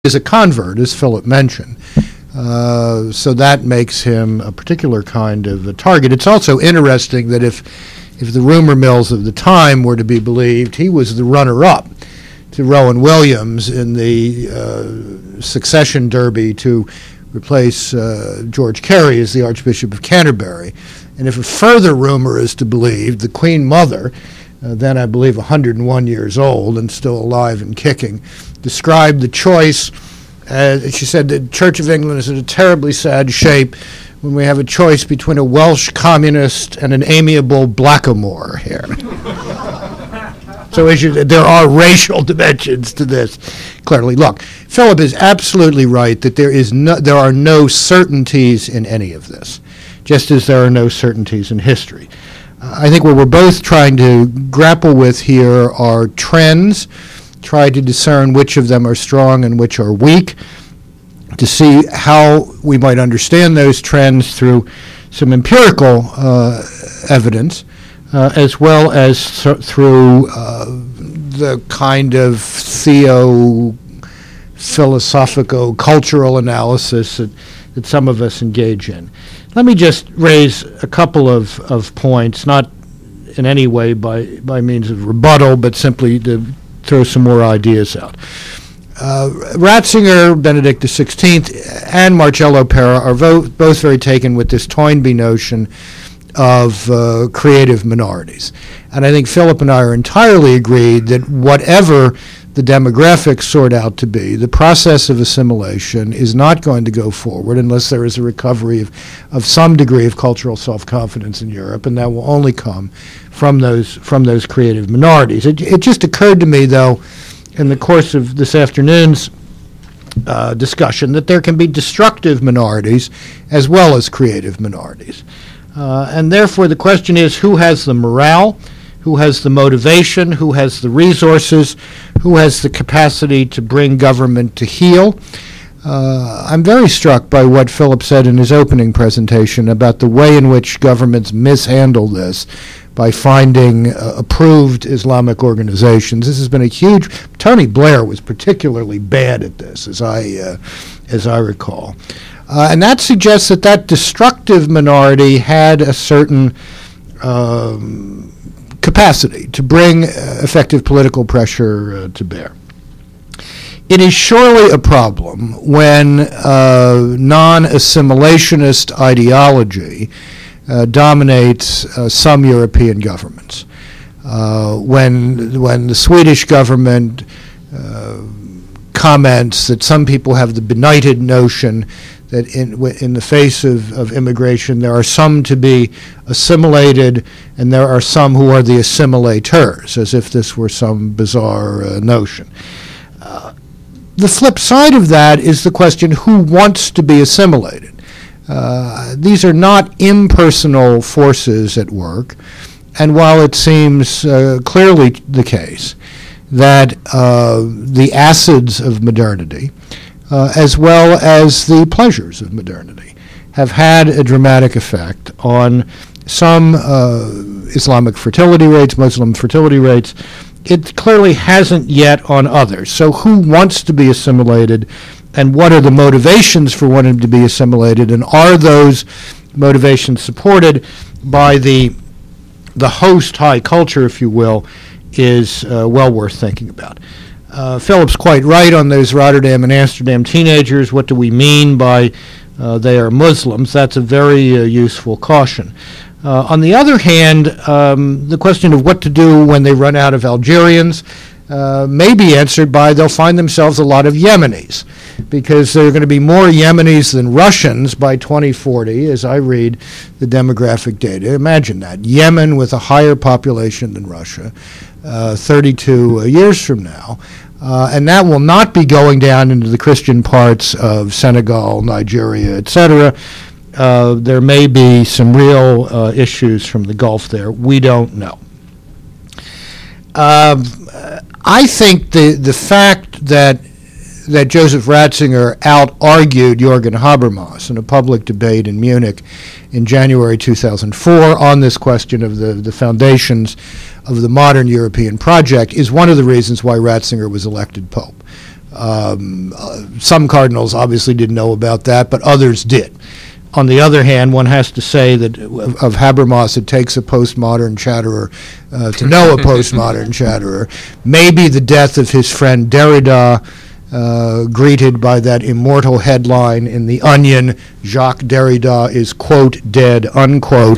is a convert, as Philip mentioned. So that makes him a particular kind of a target. It's also interesting that if the rumor mills of the time were to be believed, he was the runner-up to Rowan Williams in the succession derby to replace George Carey as the Archbishop of Canterbury. And if a further rumor is to believe, the Queen Mother, then I believe 101 years old and still alive and kicking, described the choice. She said the Church of England is in a terribly sad shape when we have a choice between a Welsh communist and an amiable blackamoor here. So there are racial dimensions to this, clearly. Look, Philip is absolutely right that there are no certainties in any of this, just as there are no certainties in history. I think what we're both trying to grapple with here are trends, try to discern which of them are strong and which are weak, to see how we might understand those trends through some empirical evidence, as well as through the kind of philosophico-cultural analysis that some of us engage in. Let me just raise a couple of points, not in any way by means of rebuttal, but simply to throw some more ideas out. Ratzinger, Benedict XVI, and Marcello Pera are both very taken with this Toynbee notion of creative minorities. And I think Philip and I are entirely agreed that whatever the demographics sort out to be, the process of assimilation is not going to go forward unless there is a recovery of some degree of cultural self-confidence in Europe, and that will only come from those creative minorities. It just occurred to me, though, in the course of this afternoon's discussion, that there can be destructive minorities as well as creative minorities. And therefore the question is, who has the morale, who has the motivation, who has the resources, who has the capacity to bring government to heel? I'm very struck by what Philip said in his opening presentation about the way in which governments mishandle this by finding approved Islamic organizations. This has been a huge. Tony Blair was particularly bad at this, as I recall. And that suggests that destructive minority had a certain capacity to bring effective political pressure to bear. It is surely a problem when non-assimilationist ideology dominates some European governments. When the Swedish government comments that some people have the benighted notion that in the face of immigration, there are some to be assimilated and there are some who are the assimilators, as if this were some bizarre notion. The flip side of that is the question, who wants to be assimilated? These are not impersonal forces at work, and while it seems clearly the case that the acids of modernity, as well as the pleasures of modernity, have had a dramatic effect on some Islamic fertility rates, Muslim fertility rates. It clearly hasn't yet on others. So who wants to be assimilated, and what are the motivations for wanting to be assimilated, and are those motivations supported by the host high culture, if you will, is well worth thinking about. Philip's quite right on those Rotterdam and Amsterdam teenagers. What do we mean by they are Muslims? That's a very useful caution. On the other hand, the question of what to do when they run out of Algerians may be answered by they'll find themselves a lot of Yemenis, because there are going to be more Yemenis than Russians by 2040, as I read the demographic data. Imagine that. Yemen with a higher population than Russia 32 years from now. And that will not be going down into the Christian parts of Senegal, Nigeria, etc. There may be some real issues from the Gulf there. We don't know. I think the fact that Joseph Ratzinger out-argued Jürgen Habermas in a public debate in Munich in January 2004 on this question of the foundations of the modern European project is one of the reasons why Ratzinger was elected Pope. Some cardinals obviously didn't know about that, but others did. On the other hand, one has to say that of Habermas, it takes a postmodern chatterer to know a postmodern chatterer. Maybe the death of his friend Derrida, greeted by that immortal headline in The Onion, Jacques Derrida is, quote, dead, unquote,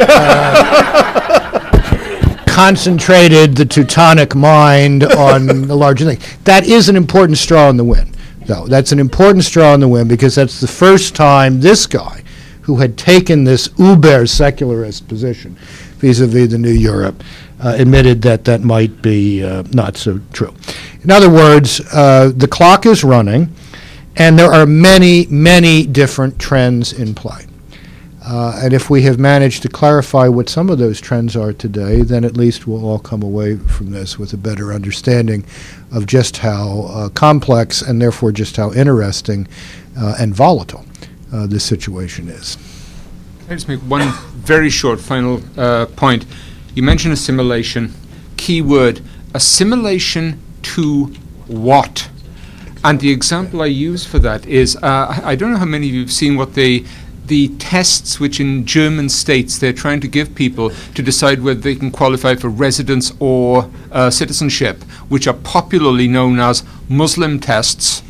concentrated the Teutonic mind on the larger thing. That is an important straw in the wind, though. That's an important straw in the wind because that's the first time this guy, who had taken this uber-secularist position vis-a-vis the New Europe, admitted that that might be not so true. In other words, the clock is running, and there are many, many different trends in play. And if we have managed to clarify what some of those trends are today, then at least we'll all come away from this with a better understanding of just how complex and therefore just how interesting and volatile this situation is. Can I just make one very short final point? You mentioned assimilation. Key word, assimilation to what? And the example I use for that is, I don't know how many of you have seen what the tests which in German states they're trying to give people to decide whether they can qualify for residence or citizenship, which are popularly known as Muslim tests.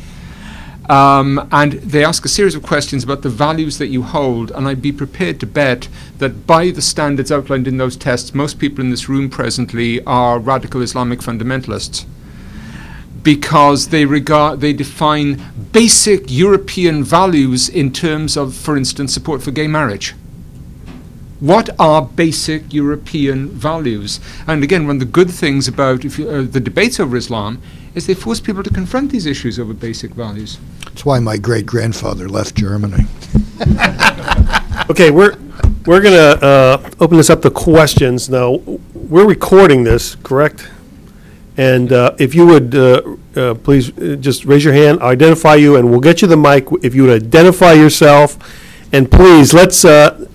And they ask a series of questions about the values that you hold, and I'd be prepared to bet that by the standards outlined in those tests, most people in this room presently are radical Islamic fundamentalists, because they define basic European values in terms of, for instance, support for gay marriage. What are basic European values? And again, one of the good things about the debates over Islam is they force people to confront these issues over basic values. That's why my great-grandfather left Germany. Okay, we're going to open this up to questions. Now, we're recording this, correct? And if you would please just raise your hand, identify you, and we'll get you the mic. If you would identify yourself, and please let's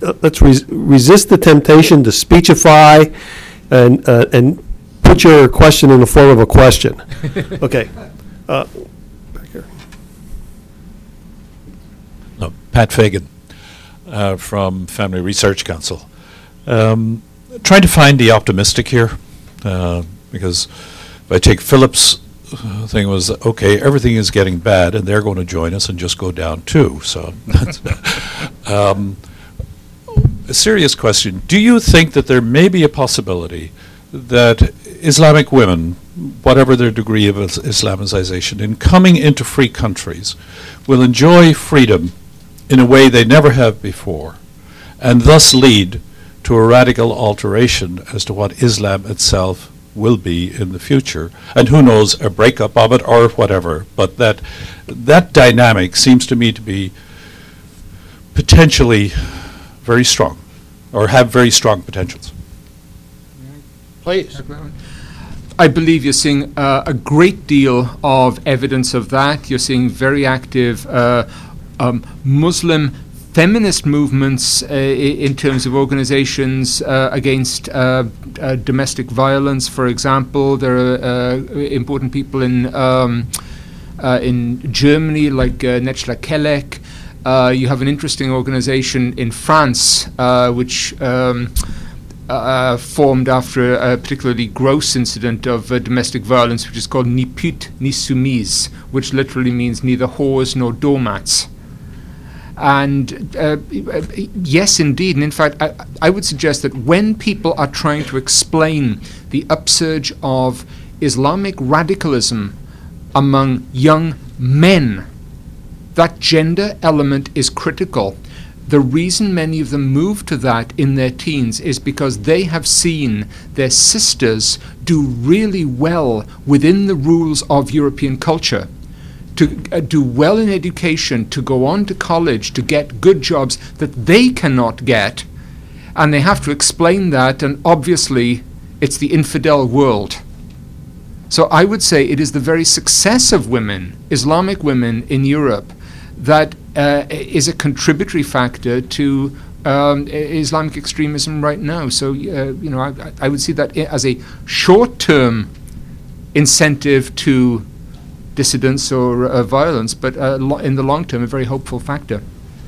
resist the temptation to speechify and put your question in the form of a question. Okay. Back here. No, Pat Fagan from Family Research Council. Trying to find the optimistic here, because if I take Philip's thing was, okay, everything is getting bad, and they're going to join us and just go down too. So that's a serious question. Do you think that there may be a possibility that Islamic women, whatever their degree of Islamization, in coming into free countries, will enjoy freedom in a way they never have before, and thus lead to a radical alteration as to what Islam itself will be in the future, and who knows, a breakup of it or whatever, but that dynamic seems to me to be potentially very strong, or have very strong potentials. Please. I believe you're seeing a great deal of evidence of that. You're seeing very active Muslim feminist movements in terms of organizations against domestic violence, for example. There are important people in Germany like Netzla Kelek. You have an interesting organization in France which formed after a particularly gross incident of domestic violence, which is called Ni Pute Ni Soumise, which literally means neither whores nor doormats. And yes, indeed. And in fact, I would suggest that when people are trying to explain the upsurge of Islamic radicalism among young men, that gender element is critical. The reason many of them move to that in their teens is because they have seen their sisters do really well within the rules of European culture, to do well in education, to go on to college, to get good jobs that they cannot get, and they have to explain that, and obviously it's the infidel world. So I would say it is the very success of women, Islamic women in Europe, that is a contributory factor to Islamic extremism right now. So I would see that as a short-term incentive to dissidence or violence, but in the long term, a very hopeful factor.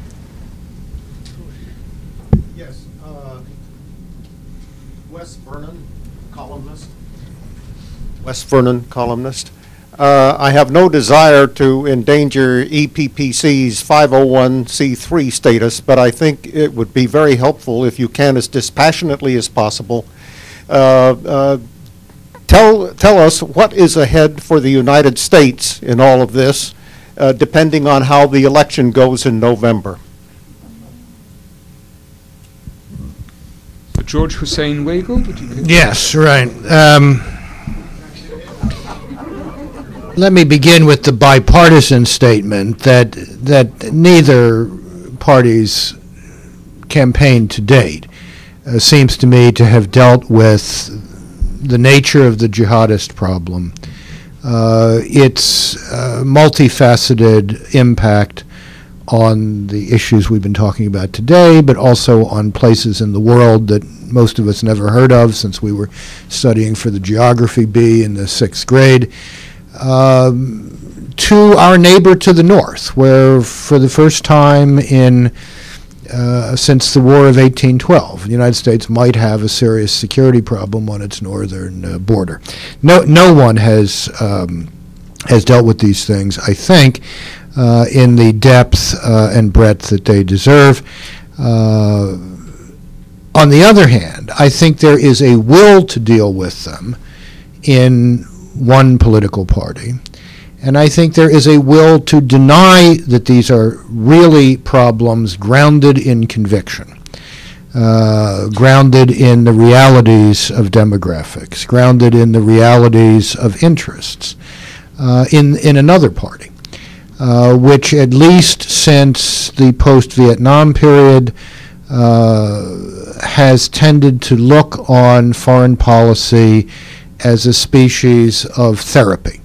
Yes, Wes Vernon, columnist. Wes Vernon, columnist. I have no desire to endanger EPPC's 501c3 status, but I think it would be very helpful if you can, as dispassionately as possible, tell us what is ahead for the United States in all of this, depending on how the election goes in November. George Hussein Wagle, would you? Yes, right. Let me begin with the bipartisan statement that neither party's campaign to date seems to me to have dealt with the nature of the jihadist problem, its multifaceted impact on the issues we've been talking about today, but also on places in the world that most of us never heard of since we were studying for the geography bee in the 6th grade. To our neighbor to the north, where for the first time since the War of 1812, the United States might have a serious security problem on its northern border. No one has dealt with these things, I think, in the depth and breadth that they deserve. On the other hand, I think there is a will to deal with them in one political party, and I think there is a will to deny that these are really problems grounded in conviction, grounded in the realities of demographics, grounded in the realities of interests in another party, which at least since the post-Vietnam period has tended to look on foreign policy as a species of therapy,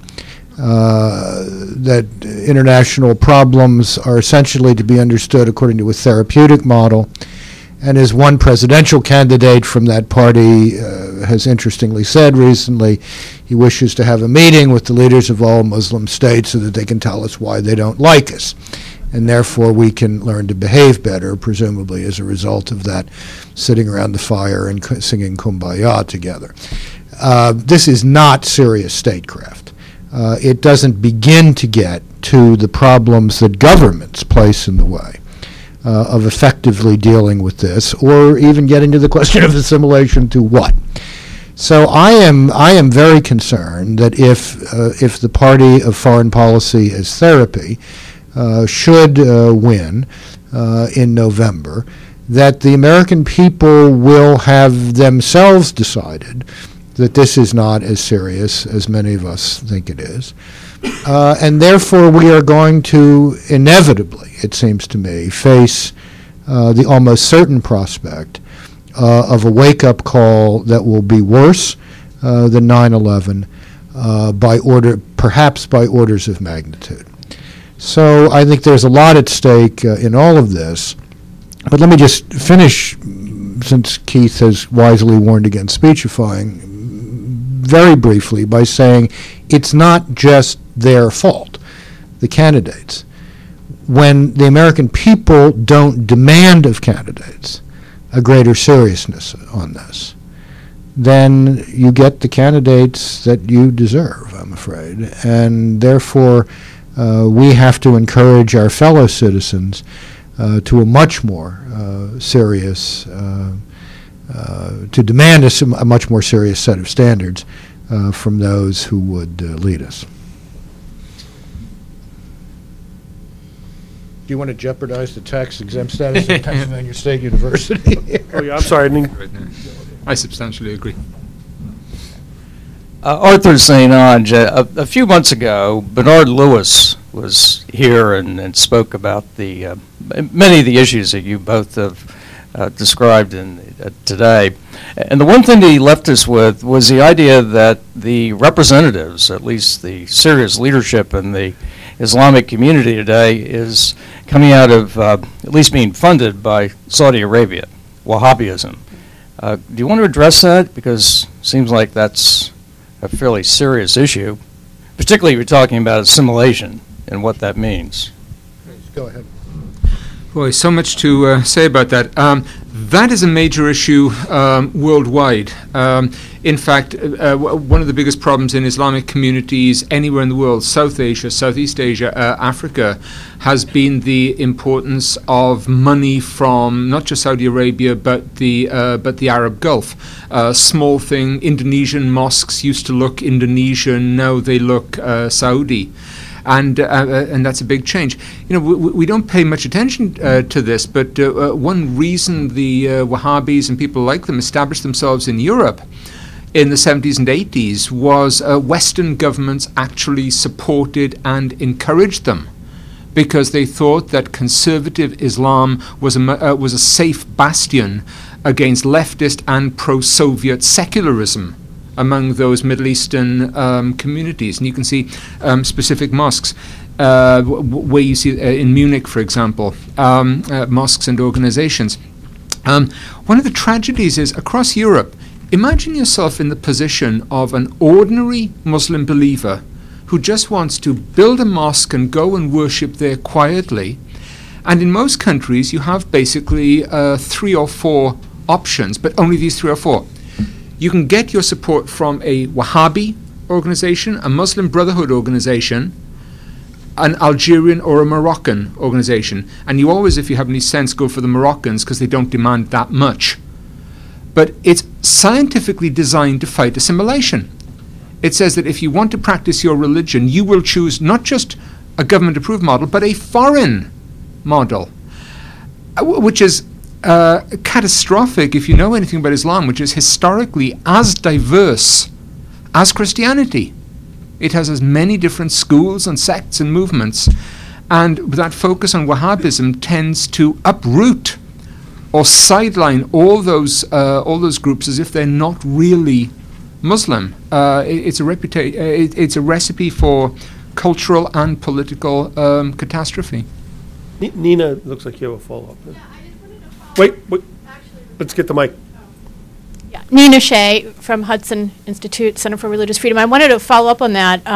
that international problems are essentially to be understood according to a therapeutic model. And as one presidential candidate from that party has interestingly said recently, he wishes to have a meeting with the leaders of all Muslim states so that they can tell us why they don't like us. And therefore we can learn to behave better, presumably as a result of that, sitting around the fire and singing Kumbaya together. This is not serious statecraft. It doesn't begin to get to the problems that governments place in the way of effectively dealing with this, or even getting to the question of assimilation to what. So I am very concerned that if the party of foreign policy as therapy should win in November, that the American people will have themselves decided that this is not as serious as many of us think it is. And therefore we are going to inevitably, it seems to me, face the almost certain prospect of a wake-up call that will be worse than 9/11, perhaps by orders of magnitude. So I think there's a lot at stake in all of this. But let me just finish, since Keith has wisely warned against speechifying, very briefly by saying it's not just their fault, the candidates. When the American people don't demand of candidates a greater seriousness on this, then you get the candidates that you deserve, I'm afraid. And therefore, we have to encourage our fellow citizens to a much more serious, to demand a much more serious set of standards from those who would lead us. Do you want to jeopardize the tax-exempt status of Pennsylvania State University? Oh, yeah, I'm sorry. I substantially agree. Arthur St. Onge, a few months ago, Bernard Lewis was here and spoke about the many of the issues that you both have described today. And the one thing that he left us with was the idea that the representatives, at least the serious leadership in the Islamic community today, is coming out of at least being funded by Saudi Arabia, Wahhabism. Do you want to address that? Because it seems like that's a fairly serious issue particularly you're talking about assimilation and what that means. Go ahead. Boy, so much to say about that. That is a major issue worldwide. In fact, one of the biggest problems in Islamic communities anywhere in the world, South Asia, Southeast Asia, Africa, has been the importance of money from not just Saudi Arabia but the Arab Gulf. Small thing, Indonesian mosques used to look Indonesian, now they look Saudi. And that's a big change. You know, we don't pay much attention to this, but one reason the Wahhabis and people like them established themselves in Europe in the 70s and 80s was Western governments actually supported and encouraged them, because they thought that conservative Islam was a safe bastion against leftist and pro-Soviet secularism among those Middle Eastern communities. And you can see specific mosques, where you see in Munich, for example, mosques and organizations. One of the tragedies is, across Europe, imagine yourself in the position of an ordinary Muslim believer who just wants to build a mosque and go and worship there quietly. And in most countries, you have basically 3 or 4 options, but only these 3 or 4. You can get your support from a Wahhabi organization, a Muslim Brotherhood organization, an Algerian or a Moroccan organization. And you always, if you have any sense, go for the Moroccans because they don't demand that much. But it's scientifically designed to fight assimilation. It says that if you want to practice your religion, you will choose not just a government-approved model, but a foreign model, which is catastrophic if you know anything about Islam, which is historically as diverse as Christianity. It has as many different schools and sects and movements, and that focus on Wahhabism tends to uproot or sideline all those groups as if they're not really Muslim. It's a recipe for cultural and political catastrophe. Nina, looks like you have a follow-up. Wait, let's get the mic. Yeah. Nina Shea from Hudson Institute Center for Religious Freedom. I wanted to follow up on that.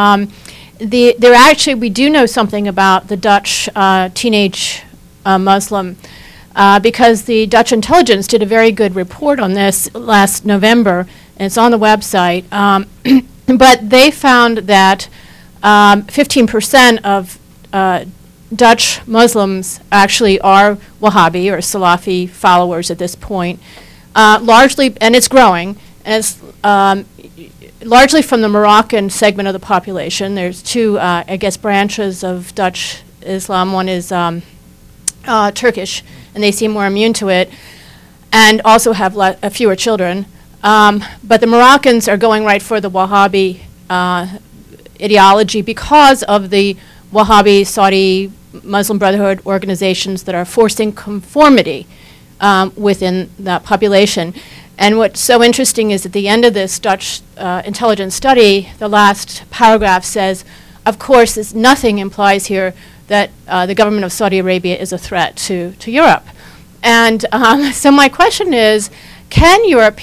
We do know something about the Dutch teenage Muslim, because the Dutch intelligence did a very good report on this last November, and it's on the website. But they found that 15% of Dutch Muslims actually are Wahhabi or Salafi followers at this point, largely, and it's growing, and it's largely from the Moroccan segment of the population. There's 2, branches of Dutch Islam. One is Turkish, and they seem more immune to it, and also have fewer children. But the Moroccans are going right for the Wahhabi ideology because of the Wahhabi Saudi Muslim Brotherhood organizations that are forcing conformity within that population. And what's so interesting is at the end of this Dutch intelligence study, the last paragraph says, of course, nothing implies here that the government of Saudi Arabia is a threat to Europe. And so my question is, can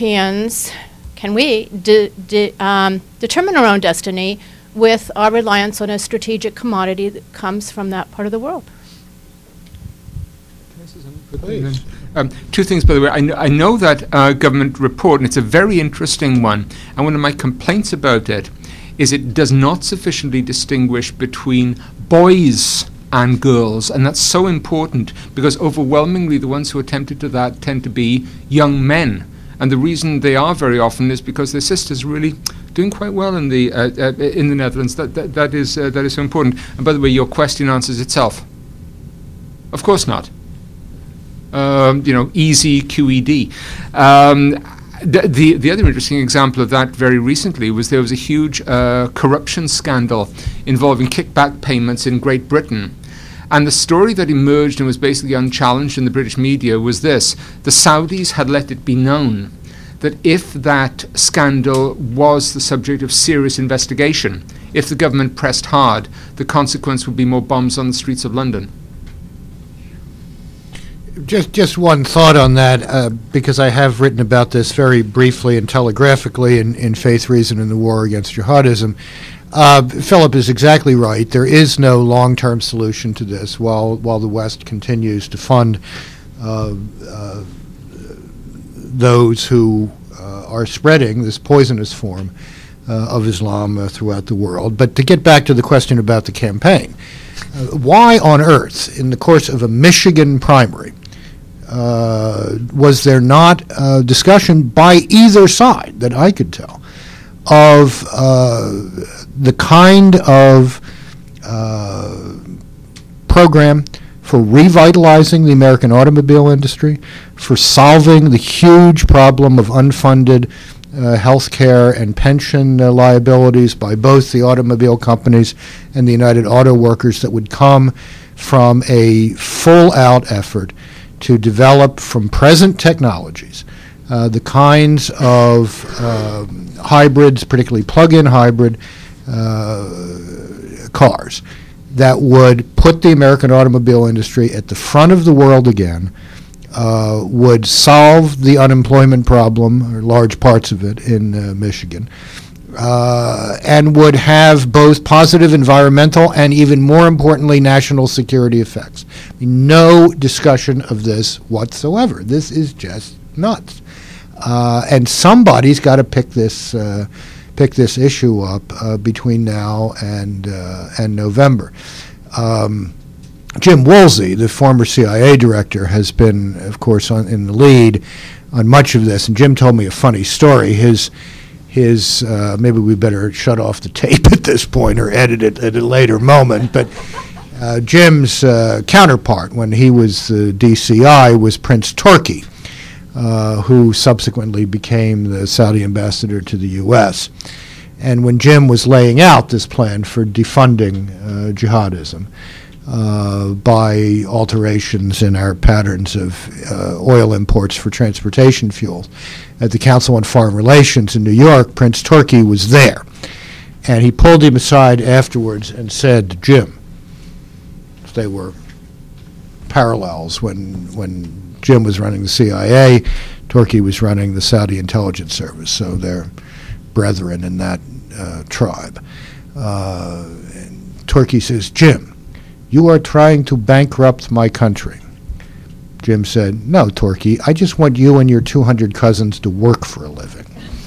we determine our own destiny with our reliance on a strategic commodity that comes from that part of the world? Please. 2 things, by the way. I know that government report, and it's a very interesting one, and one of my complaints about it is it does not sufficiently distinguish between boys and girls, and that's so important because overwhelmingly the ones who are tempted to that tend to be young men. And the reason they are very often is because their sisters really doing quite well in the Netherlands. That is so important. And by the way, your question answers itself. Of course not. Easy QED. The other interesting example of that very recently was there was a huge corruption scandal involving kickback payments in Great Britain. And the story that emerged and was basically unchallenged in the British media was this: the Saudis had let it be known that if that scandal was the subject of serious investigation, if the government pressed hard, the consequence would be more bombs on the streets of London. Just one thought on that, because I have written about this very briefly and telegraphically in Faith, Reason, and the War Against Jihadism. Philip is exactly right. There is no long-term solution to this while the West continues to fund those who are spreading this poisonous form of Islam throughout the world. But to get back to the question about the campaign, why on earth, in the course of a Michigan primary, was there not a discussion by either side that I could tell of the kind of program for revitalizing the American automobile industry, for solving the huge problem of unfunded health care and pension liabilities by both the automobile companies and the United Auto Workers, that would come from a full-out effort to develop from present technologies the kinds of hybrids, particularly plug-in hybrid cars, that would put the American automobile industry at the front of the world again, would solve the unemployment problem, or large parts of it, in Michigan, and would have both positive environmental and, even more importantly, national security effects. I mean, no discussion of this whatsoever. This is just nuts. And somebody's got to pick this issue up between now and November. Jim Woolsey, the former CIA director, has been, of course, in the lead on much of this. And Jim told me a funny story. His maybe we better shut off the tape at this point or edit it at a later moment. But Jim's counterpart when he was the DCI was Prince Turki, who subsequently became the Saudi ambassador to the U.S. And when Jim was laying out this plan for defunding jihadism by alterations in our patterns of oil imports for transportation fuels at the Council on Foreign Relations in New York, Prince Turki was there. And he pulled him aside afterwards and said, Jim, they were parallels when Jim was running the CIA, Turki was running the Saudi intelligence service, so they're brethren in that tribe. And Turki says, Jim, you are trying to bankrupt my country. Jim said, no, Turki, I just want you and your 200 cousins to work for a living.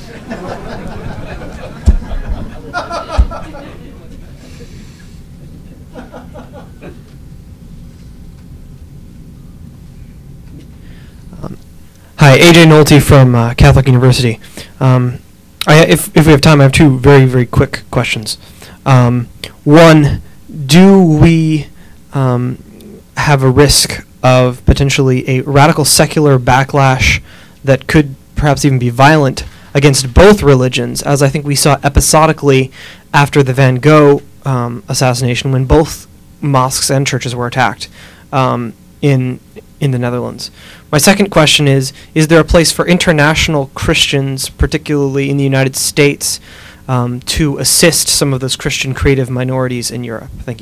Hi, AJ Nolte from Catholic University. If we have time, I have two very, very quick questions. One, do we have a risk of potentially a radical secular backlash that could perhaps even be violent against both religions, as I think we saw episodically after the Van Gogh assassination, when both mosques and churches were attacked in the Netherlands? My second question is there a place for international Christians, particularly in the United States, to assist some of those Christian creative minorities in Europe? Thank you.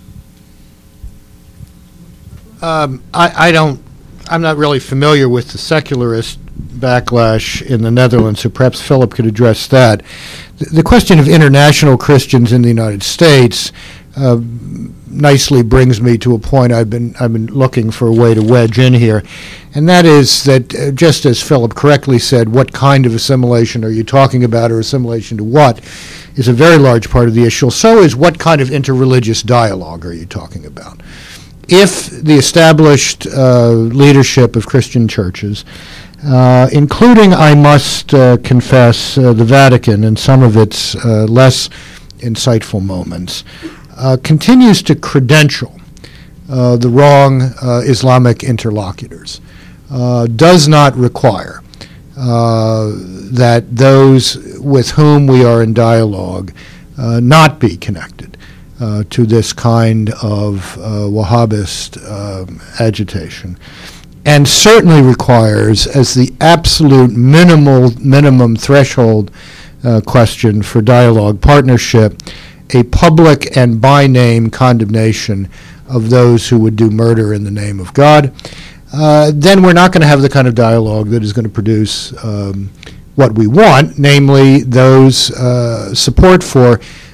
I'm not really familiar with the secularist backlash in the Netherlands, so perhaps Philip could address that. The question of international Christians in the United States nicely brings me to a point I've been looking for a way to wedge in here, and that is that just as Philip correctly said, what kind of assimilation are you talking about, or assimilation to what, is a very large part of the issue. So is what kind of interreligious dialogue are you talking about? If the established leadership of Christian churches, including, I must confess, the Vatican and some of its less insightful moments, continues to credential the wrong Islamic interlocutors, does not require that those with whom we are in dialogue not be connected to this kind of Wahhabist agitation, and certainly requires, as the absolute minimum threshold question for dialogue partnership, a public and by name condemnation of those who would do murder in the name of God. Then we're not going to have the kind of dialogue that is going to produce what we want, namely those support for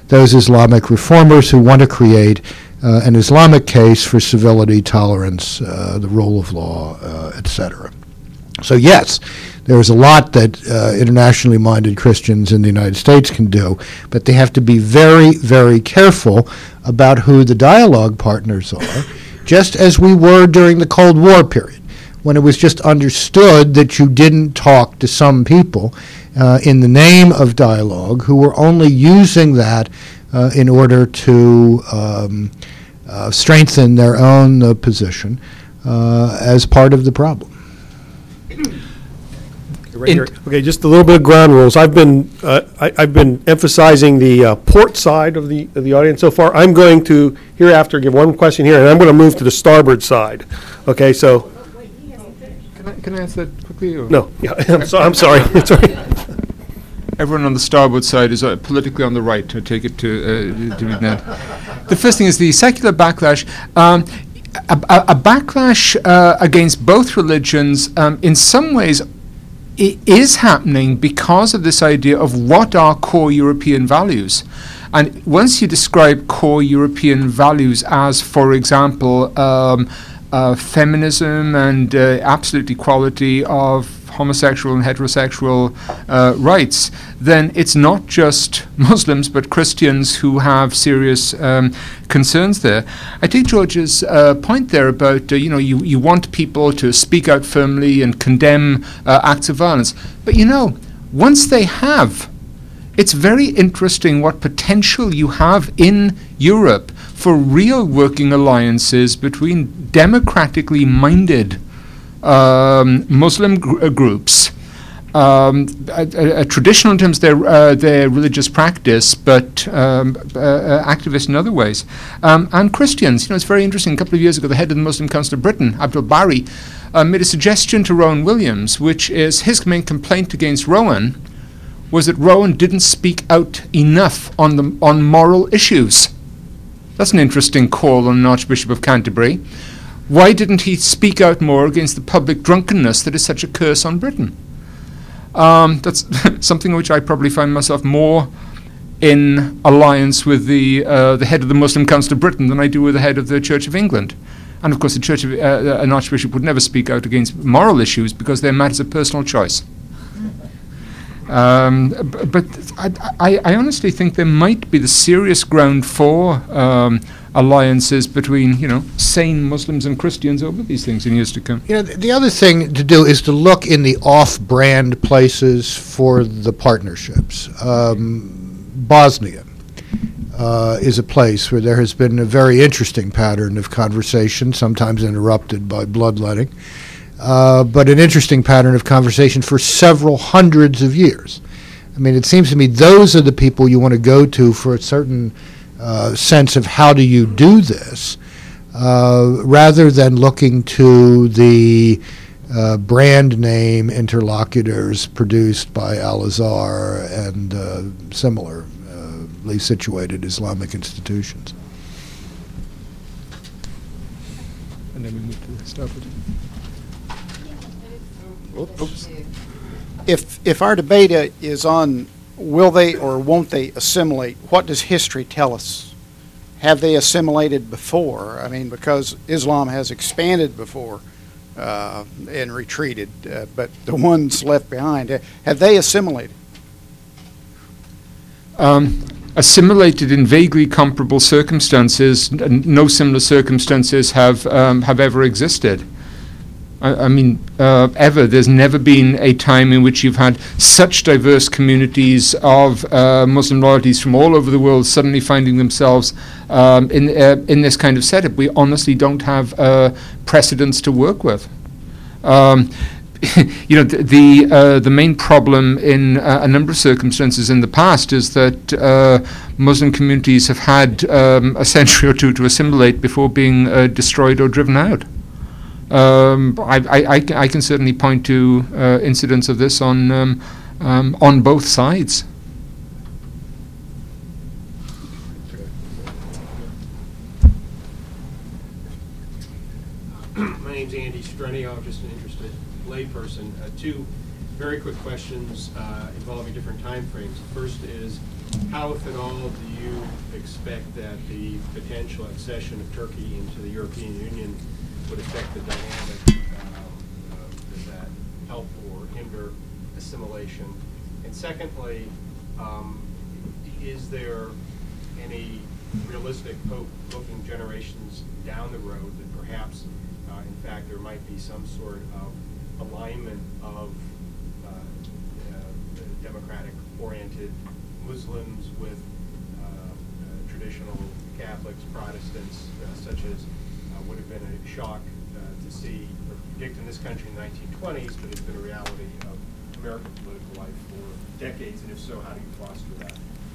those Islamic reformers who want to create an Islamic case for civility, tolerance, the rule of law, etc. So yes, there's a lot that internationally minded Christians in the United States can do, but they have to be very, very careful about who the dialogue partners are, just as we were during the Cold War period, when it was just understood that you didn't talk to some people in the name of dialogue who were only using that in order to strengthen their own position as part of the problem. Right here. Okay, just a little bit of ground rules. I've been emphasizing the port side of the audience so far. I'm going to hereafter give one question here, and I'm going to move to the starboard side. Okay, so. Can I answer that quickly? Or? No, yeah, I'm sorry. Sorry. Everyone on the starboard side is politically on the right. I take it to read that. The first thing is the secular backlash. A backlash against both religions, in some ways, it is happening because of this idea of what are core European values. And once you describe core European values as, for example, feminism and absolute equality of homosexual and heterosexual rights, then it's not just Muslims but Christians who have serious concerns there. I take George's point there about you want people to speak out firmly and condemn acts of violence, but once they have, it's very interesting what potential you have in Europe for real working alliances between democratically minded Muslim groups, traditional in terms of their religious practice, but activists in other ways, and Christians. It's very interesting. A couple of years ago, the head of the Muslim Council of Britain, Abdul Bari, made a suggestion to Rowan Williams, which is his main complaint against Rowan was that Rowan didn't speak out enough on moral issues. That's an interesting call on an Archbishop of Canterbury. Why didn't he speak out more against the public drunkenness that is such a curse on Britain? That's something which I probably find myself more in alliance with the head of the Muslim Council of Britain than I do with the head of the Church of England. And of course, the Church of an Archbishop would never speak out against moral issues because they're matters of personal choice. But I honestly think there might be the serious ground for alliances between, sane Muslims and Christians over these things in years to come. The other thing to do is to look in the off-brand places for the partnerships. Bosnia is a place where there has been a very interesting pattern of conversation, sometimes interrupted by bloodletting, but an interesting pattern of conversation for several hundreds of years. I mean, it seems to me those are the people you want to go to for a certain sense of how do you do this, rather than looking to the brand name interlocutors produced by Al-Azhar and similarly situated Islamic institutions. And then we move to the Starboard. Oops. If our debate is on will they or won't they assimilate, what does history tell us? Have they assimilated before? I mean, because Islam has expanded before and retreated, but the ones left behind, have they assimilated? Assimilated in vaguely comparable circumstances. No similar circumstances have ever existed. I mean, ever. There's never been a time in which you've had such diverse communities of Muslim loyalties from all over the world suddenly finding themselves in this kind of setup. We honestly don't have precedents to work with. The main problem in a number of circumstances in the past is that Muslim communities have had a century or two to assimilate before being destroyed or driven out. I can certainly point to incidents of this on both sides. My name's Andy Strenny. I'm just an interested layperson. Two very quick questions involving different time frames. The first is, How, if at all, do you expect that the potential accession of Turkey into the European Union would affect the dynamic? Does that help or hinder assimilation? And secondly, is there any realistic hope looking generations down the road that perhaps, in fact, there might be some sort of alignment of democratic-oriented Muslims with traditional Catholics, Protestants, such as would have been a shock to see or predict in this country in the 1920s, but it's been a reality of American political life for decades, and if so, how do you foster that?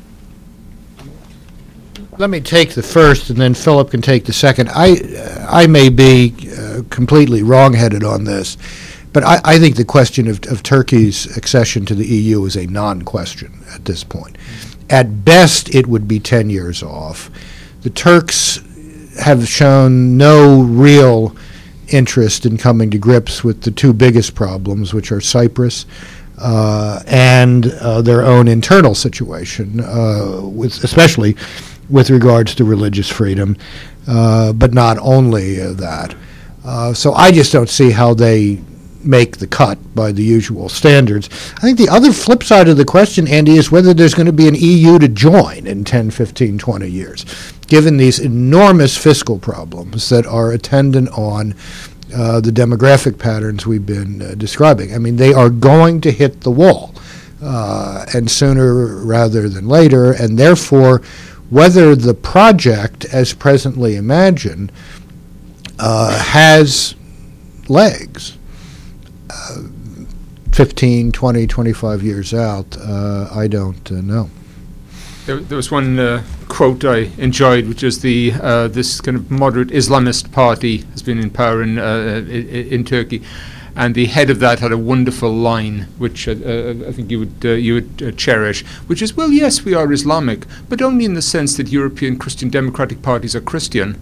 Let me take the first, and then Philip can take the second. I may be completely wrong-headed on this, but I think the question of Turkey's accession to the EU is a non-question at this point. At best, it would be 10 years off. The Turks have shown no real interest in coming to grips with the two biggest problems, which are Cyprus and their own internal situation, especially with regards to religious freedom, but not only that. So I just don't see how they make the cut by the usual standards. I think the other flip side of the question, Andy, is whether there's going to be an EU to join in 10, 15, 20 years, given these enormous fiscal problems that are attendant on the demographic patterns we've been describing. I mean, they are going to hit the wall, and sooner rather than later, and therefore, whether the project, as presently imagined, has legs 15, 20, 25 years out, I don't know. There was one quote I enjoyed, which is this kind of moderate Islamist party has been in power in Turkey, and the head of that had a wonderful line, which I think you would cherish, which is, well, yes, we are Islamic, but only in the sense that European Christian democratic parties are Christian.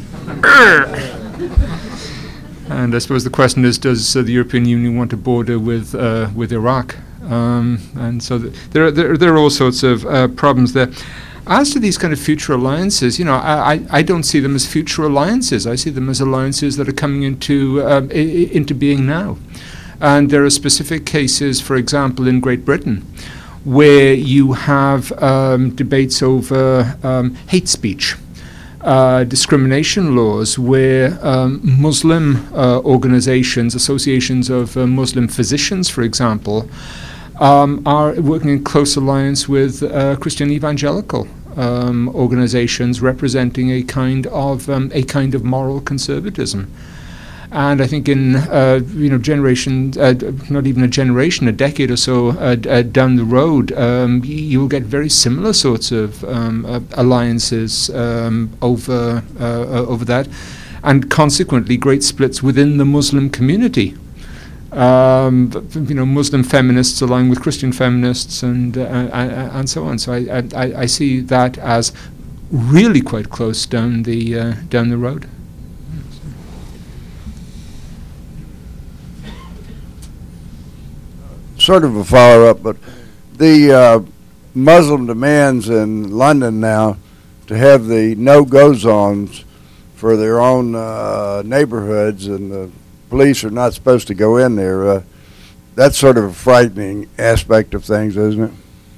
And I suppose the question is, does the European Union want to border with Iraq? And so there are all sorts of problems there. As to these kind of future alliances, I don't see them as future alliances. I see them as alliances that are coming into being now. And there are specific cases, for example, in Great Britain, where you have debates over hate speech. Discrimination laws where Muslim organizations, associations of Muslim physicians, for example, are working in close alliance with Christian evangelical organizations representing a kind of moral conservatism. And I think in generation, not even a generation, a decade or so down the road, you'll get very similar sorts of alliances over that, and consequently great splits within the Muslim community. Muslim feminists along with Christian feminists and so on. So I see that as really quite close down the road. Sort of a follow-up, but the Muslim demands in London now to have the no-go zones for their own neighborhoods, and the police are not supposed to go in there. That's sort of a frightening aspect of things, isn't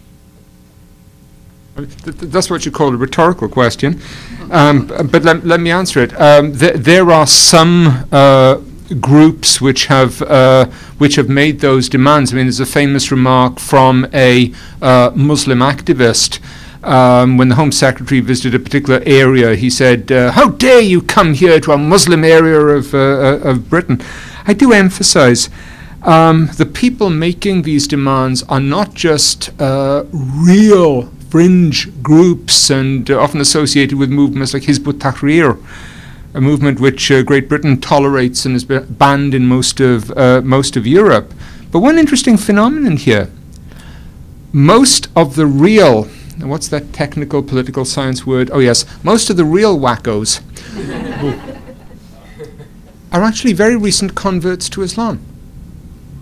it? That's what you call a rhetorical question, but let me answer it. There are some groups which have made those demands. I mean, there's a famous remark from a Muslim activist when the Home Secretary visited a particular area. He said, "How dare you come here to a Muslim area of Britain?" I do emphasize the people making these demands are not just real fringe groups and often associated with movements like Hizb ut-Tahrir, a movement which Great Britain tolerates and is banned in most of Europe. But one interesting phenomenon here, most of the real, what's that technical political science word? Oh yes, most of the real wackos are actually very recent converts to Islam.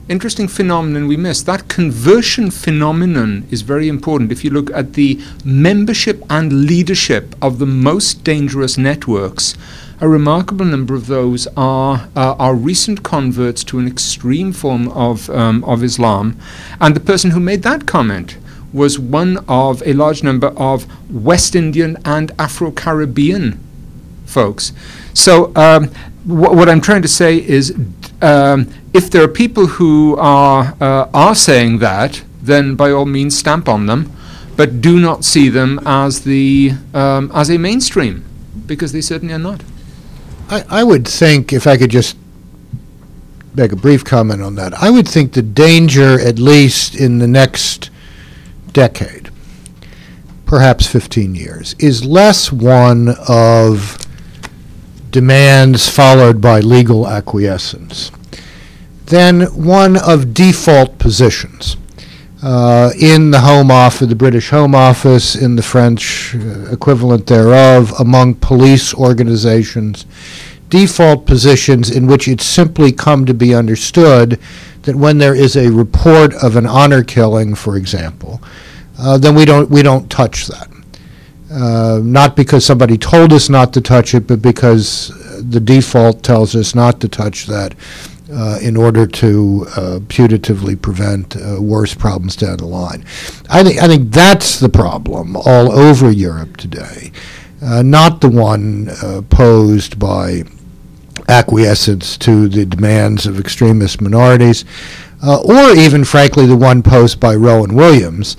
interesting phenomenon we missed. That conversion phenomenon is very important. If you look at the membership and leadership of the most dangerous networks, a remarkable number of those are recent converts to an extreme form of Islam. And the person who made that comment was one of a large number of West Indian and Afro-Caribbean folks. So what I'm trying to say is, if there are people who are saying that, then by all means stamp on them, but do not see them as as a mainstream, because they certainly are not. I would think, if I could just make a brief comment on that, I would think the danger, at least in the next decade, perhaps 15 years, is less one of demands followed by legal acquiescence than one of default positions. In the Home Office, the British Home Office, in the French equivalent thereof, among police organizations, default positions in which it's simply come to be understood that when there is a report of an honor killing, for example, then we don't touch that. Not because somebody told us not to touch it, but because the default tells us not to touch that in order to putatively prevent worse problems down the line. I think that's the problem all over Europe today, not the one posed by acquiescence to the demands of extremist minorities, or even, frankly, the one posed by Rowan Williams,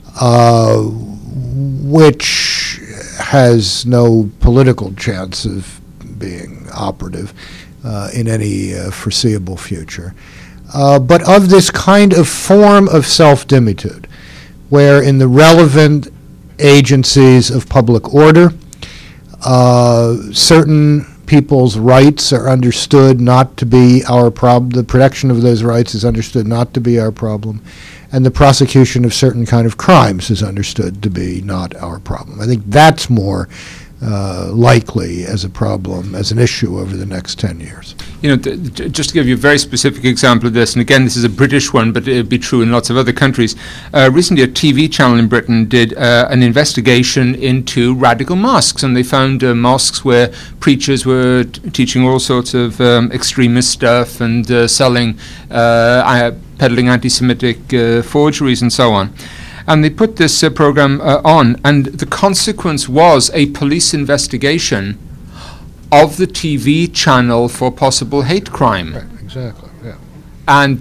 which has no political chance of being operative in any foreseeable future, but of this kind of form of self-dimitude, where in the relevant agencies of public order, certain people's rights are understood not to be our problem, the protection of those rights is understood not to be our problem, and the prosecution of certain kind of crimes is understood to be not our problem. I think that's more likely as a problem, as an issue over the next 10 years. You know, just to give you a very specific example of this, and again, this is a British one, but it would be true in lots of other countries. Recently, a TV channel in Britain did an investigation into radical mosques, and they found mosques where preachers were teaching all sorts of extremist stuff and peddling anti-Semitic forgeries and so on. And they put this program on, and the consequence was a police investigation of the TV channel for possible hate crime. Right, exactly, yeah. And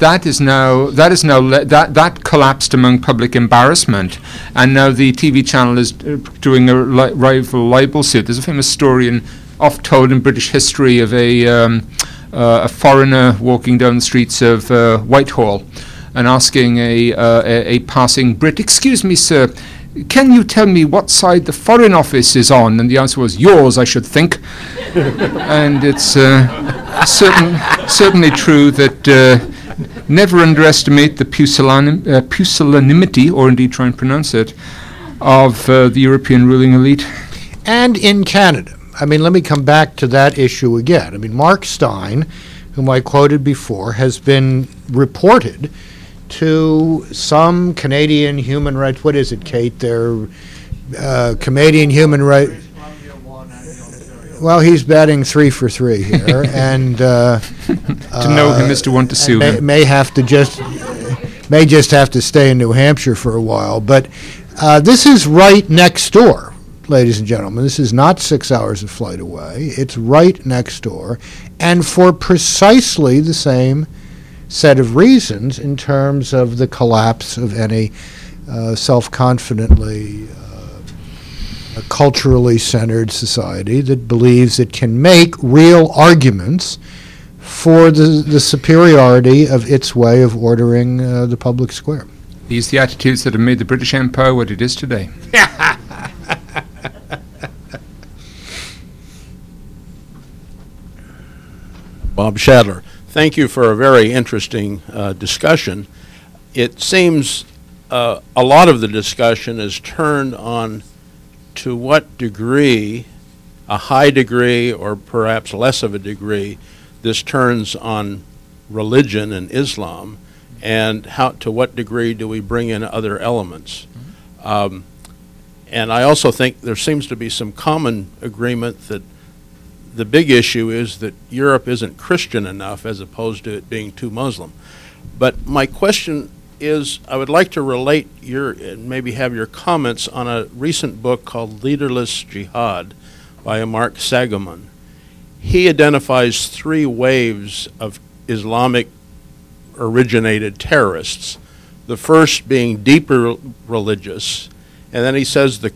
that collapsed among public embarrassment, and now the TV channel is doing a rival libel suit. There's a famous story oft told in British history of a foreigner walking down the streets of Whitehall and asking a passing Brit, "Excuse me, sir, can you tell me what side the Foreign Office is on?" And the answer was, "Yours, I should think." And it's certainly true that never underestimate the pusillanimity, or indeed try and pronounce it, of the European ruling elite. And in Canada. I mean, let me come back to that issue again. I mean, Mark Steyn, whom I quoted before, has been reported to some Canadian human rights, what is it, Kate? They're Canadian human rights. Well, he's batting 3 for 3 here, and to know him is to want to sue him. May just have to stay in New Hampshire for a while. But this is right next door, ladies and gentlemen. This is not 6 hours of flight away. It's right next door, and for precisely the same set of reasons in terms of the collapse of any self-confidently culturally centered society that believes it can make real arguments for the superiority of its way of ordering the public square. These are the attitudes that have made the British Empire what it is today. Bob Shadler, thank you for a very interesting discussion. It seems a lot of the discussion is turned on to what degree, a high degree or perhaps less of a degree, this turns on religion and Islam. and to what degree do we bring in other elements? And I also think there seems to be some common agreement that the big issue is that Europe isn't Christian enough as opposed to it being too Muslim. But my question is, I would like to relate and maybe have your comments on a recent book called Leaderless Jihad by Mark Sagamon. He identifies 3 waves of Islamic originated terrorists, the first being deeper religious, and then he says the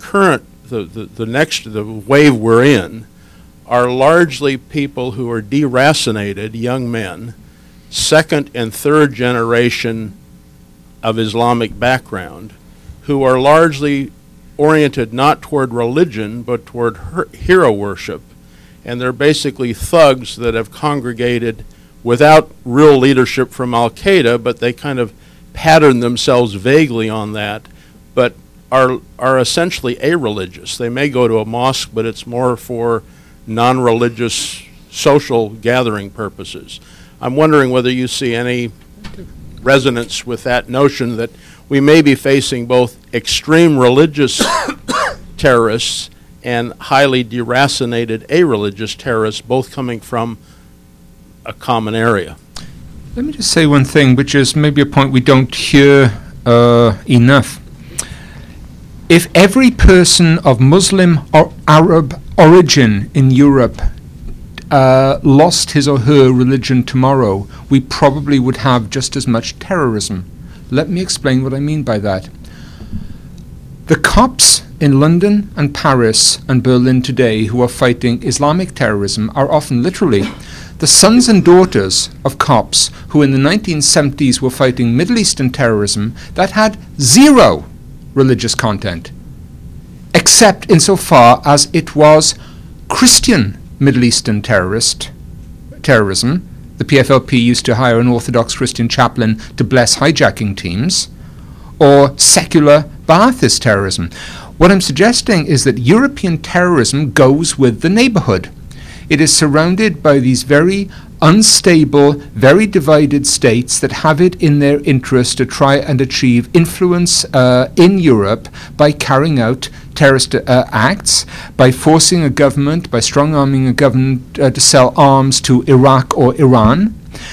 wave we're in are largely people who are deracinated young men, second and third generation of Islamic background, who are largely oriented not toward religion but toward hero worship, and they're basically thugs that have congregated without real leadership from Al-Qaeda, but they kind of pattern themselves vaguely on that, but are essentially a-religious. They may go to a mosque, but it's more for non-religious social gathering purposes. I'm wondering whether you see any resonance with that notion that we may be facing both extreme religious terrorists and highly deracinated a-religious terrorists, both coming from a common area. Let me just say one thing, which is maybe a point we don't hear enough. If every person of Muslim or Arab origin in Europe lost his or her religion tomorrow, we probably would have just as much terrorism. Let me explain what I mean by that. The cops in London and Paris and Berlin today who are fighting Islamic terrorism are often literally the sons and daughters of cops who in the 1970s were fighting Middle Eastern terrorism that had 0 religious content, except insofar as it was Christian Middle Eastern terrorism. The PFLP used to hire an Orthodox Christian chaplain to bless hijacking teams, or secular Ba'athist terrorism. What I'm suggesting is that European terrorism goes with the neighborhood. It is surrounded by these very unstable, very divided states that have it in their interest to try and achieve influence in Europe by carrying out terrorist acts, by forcing a government, by strong-arming a government to sell arms to Iraq or Iran.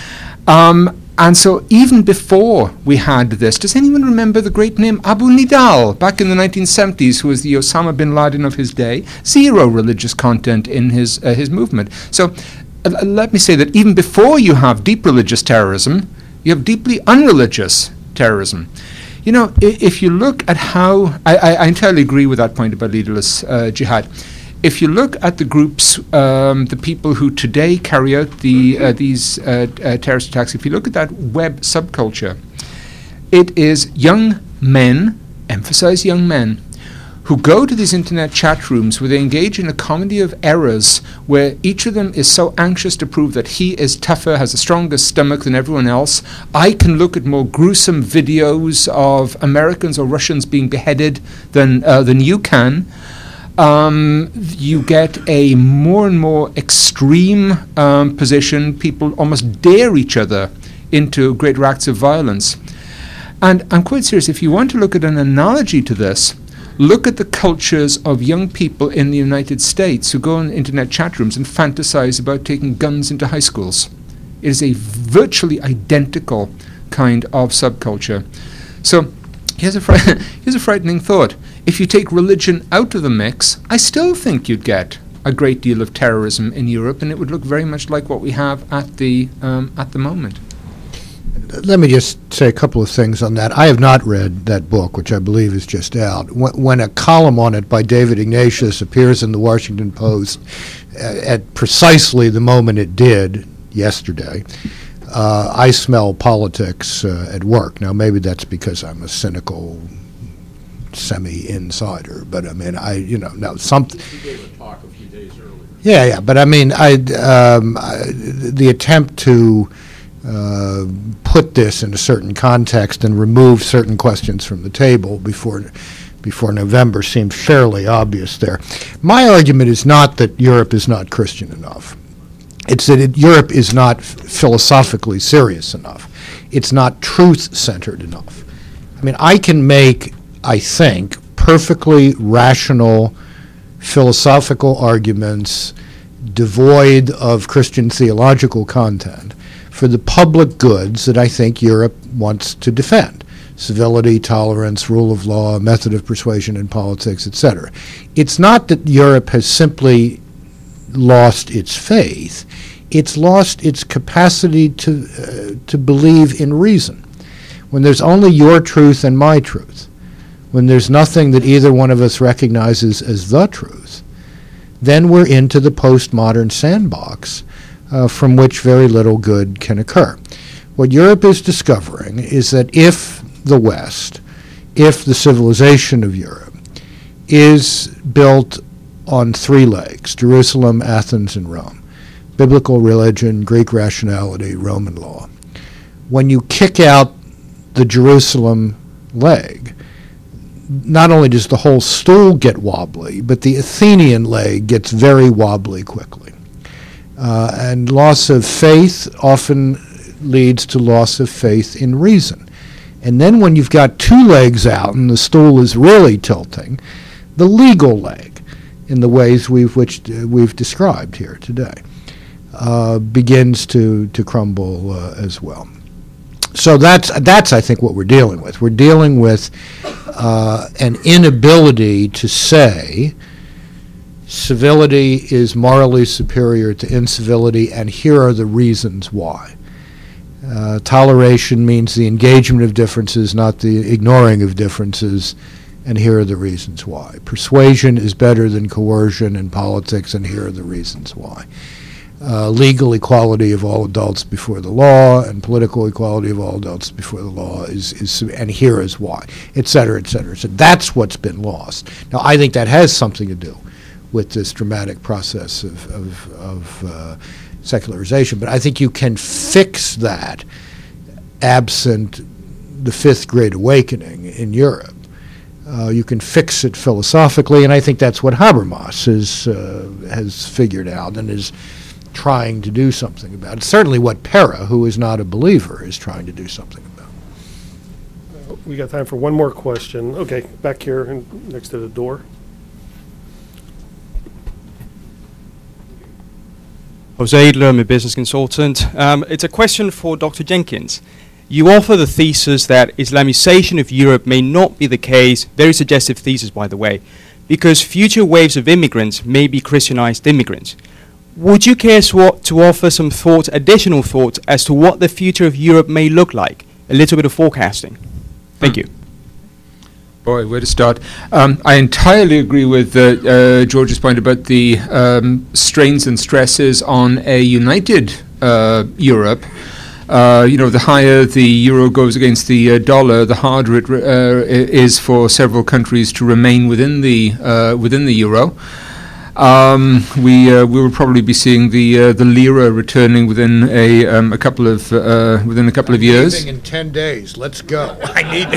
And so even before we had this, does anyone remember the great name Abu Nidal back in the 1970s, who was the Osama bin Laden of his day? 0 religious content in his movement. So let me say that even before you have deep religious terrorism, you have deeply unreligious terrorism. You know, if you look at how, I entirely agree with that point about leaderless jihad. If you look at the groups, the people who today carry out these terrorist attacks, if you look at that web subculture, it is young men, emphasize young men, who go to these internet chat rooms where they engage in a comedy of errors where each of them is so anxious to prove that he is tougher, has a stronger stomach than everyone else. I can look at more gruesome videos of Americans or Russians being beheaded than you can. You get a more and more extreme position. People almost dare each other into greater acts of violence. And I'm quite serious. If you want to look at an analogy to this, look at the cultures of young people in the United States who go on internet chat rooms and fantasize about taking guns into high schools. It is a virtually identical kind of subculture. So here's a frightening thought. If you take religion out of the mix, I still think you'd get a great deal of terrorism in Europe, and it would look very much like what we have at the moment. Let me just say a couple of things on that. I have not read that book, which I believe is just out. When a column on it by David Ignatius appears in the Washington Post at precisely the moment it did yesterday, I smell politics at work. Now, maybe that's because I'm a cynical semi-insider, but I mean, now something. You gave a talk a few days earlier. Yeah, but I mean, the attempt to put this in a certain context and remove certain questions from the table before November seemed fairly obvious there. My argument is not that Europe is not Christian enough. It's that Europe is not philosophically serious enough. it's not truth-centered enough. I mean, I can make, I think, perfectly rational philosophical arguments devoid of Christian theological content for the public goods that I think Europe wants to defend: civility, tolerance, rule of law, method of persuasion in politics, etc. It's not that Europe has simply lost its faith, it's lost its capacity to believe in reason. When there's only your truth and my truth, when there's nothing that either one of us recognizes as the truth, then we're into the postmodern sandbox from which very little good can occur. What Europe is discovering is that if the West, if the civilization of Europe is built on three legs: Jerusalem, Athens, and Rome, biblical religion, Greek rationality, Roman law. When you kick out the Jerusalem leg, not only does the whole stool get wobbly, but the Athenian leg gets very wobbly quickly. And loss of faith often leads to loss of faith in reason. And then when you've got two legs out and the stool is really tilting, the legal leg, in the ways we've described here today, begins to crumble as well. So that's I think what we're dealing with. We're dealing with an inability to say civility is morally superior to incivility, and here are the reasons why. Toleration means the engagement of differences, not the ignoring of differences, and here are the reasons why. Persuasion is better than coercion in politics, and here are the reasons why. Legal equality of all adults before the law and political equality of all adults before the law is and here is why, et cetera, et cetera. So that's what's been lost. Now, I think that has something to do with this dramatic process of secularization, but I think you can fix that absent the Fifth Great Awakening in Europe. You can fix it philosophically, and I think that's what Habermas has figured out and is trying to do something about. It's certainly what Pera, who is not a believer, is trying to do something about. We got time for one more question. Okay, back here and next to the door. Jose Adler, I'm a business consultant. It's a question for Dr. Jenkins. You offer the thesis that Islamization of Europe may not be the case, very suggestive thesis, by the way, because future waves of immigrants may be Christianized immigrants. Would you care to offer some thoughts, additional thoughts, as to what the future of Europe may look like? A little bit of forecasting. Thank you. Boy, where to start? I entirely agree with George's point about the strains and stresses on a united Europe. The higher the euro goes against the dollar, the harder it is for several countries to remain within the euro. We will probably be seeing the lira returning within a couple of years. Leaving in 10 days. Let's go. I need.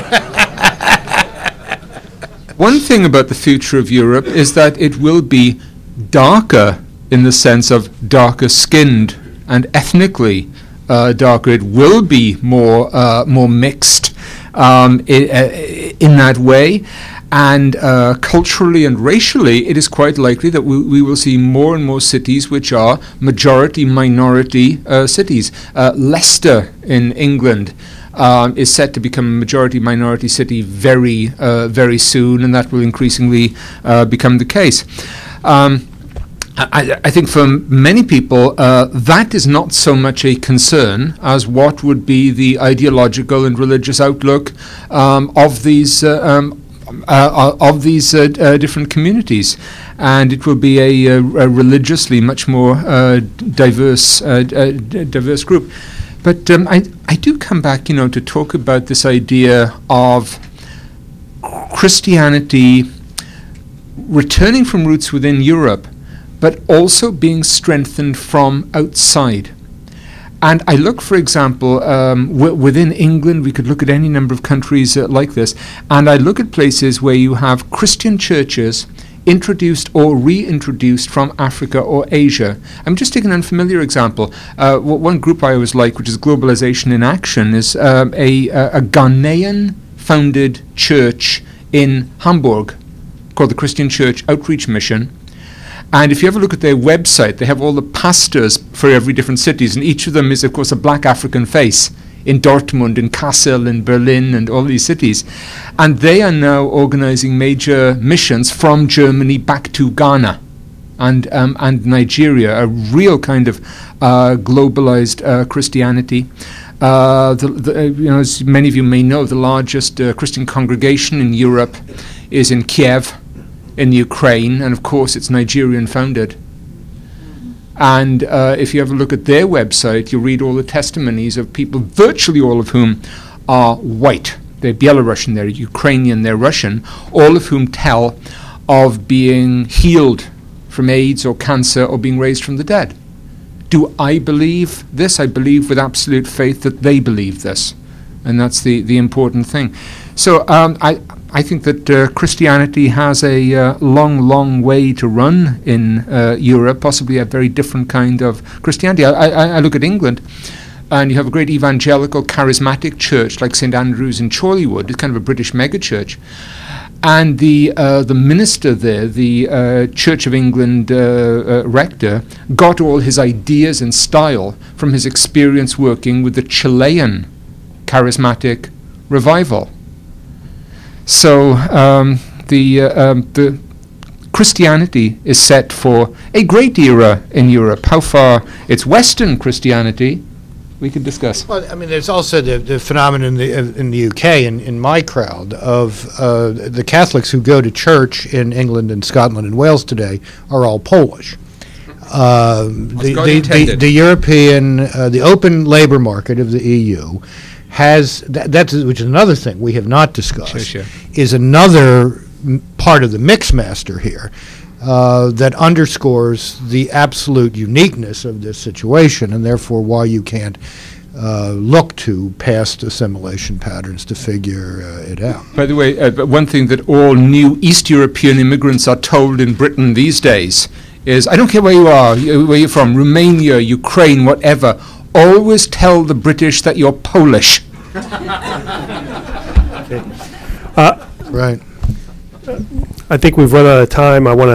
One thing about the future of Europe is that it will be darker in the sense of darker skinned and ethnically darker. It will be more mixed in that way. And culturally and racially, it is quite likely that we will see more and more cities which are majority-minority cities. Leicester in England is set to become a majority-minority city very, very soon, and that will increasingly become the case. I think for many people, that is not so much a concern as what would be the ideological and religious outlook of these different communities, and it will be a religiously much more diverse group. But I do come back, to talk about this idea of Christianity returning from roots within Europe, but also being strengthened from outside. And I look, for example, within England, we could look at any number of countries like this, and I look at places where you have Christian churches introduced or reintroduced from Africa or Asia. I'm just taking an unfamiliar example. One group I always like, which is Globalization in Action, is a Ghanaian-founded church in Hamburg called the Christian Church Outreach Mission. And if you ever look at their website, they have all the pastors for every different cities, and each of them is, of course, a black African face in Dortmund, in Kassel, in Berlin, and all these cities. And they are now organizing major missions from Germany back to Ghana and Nigeria, a real kind of globalized Christianity. As many of you may know, the largest Christian congregation in Europe is in Kiev, in Ukraine, and of course it's Nigerian founded. And if you ever look at their website, you read all the testimonies of people, virtually all of whom are white. They're Belarusian, they're Ukrainian, they're Russian, all of whom tell of being healed from AIDS or cancer or being raised from the dead. Do I believe this? I believe with absolute faith that they believe this. And that's the important thing. So I think that Christianity has a long way to run in Europe, possibly a very different kind of Christianity. I look at England, and you have a great evangelical, charismatic church like St. Andrew's in Chorleywood. It's kind of a British megachurch. And the minister there, the Church of England rector, got all his ideas and style from his experience working with the Chilean charismatic revival. So the Christianity is set for a great era in Europe. How far it's Western Christianity, we could discuss. Well, I mean, there's also the phenomenon in the UK, in my crowd, of the Catholics who go to church in England and Scotland and Wales today are all Polish. The European, the open labor market of the EU has, which is another thing we have not discussed, is another part of the mix master here that underscores the absolute uniqueness of this situation, and therefore why you can't look to past assimilation patterns to figure it out. By the way, one thing that all new East European immigrants are told in Britain these days is, I don't care where you are, where you're from, Romania, Ukraine, whatever, always tell the British that you're Polish. Okay. Right. I think we've run out of time. I want to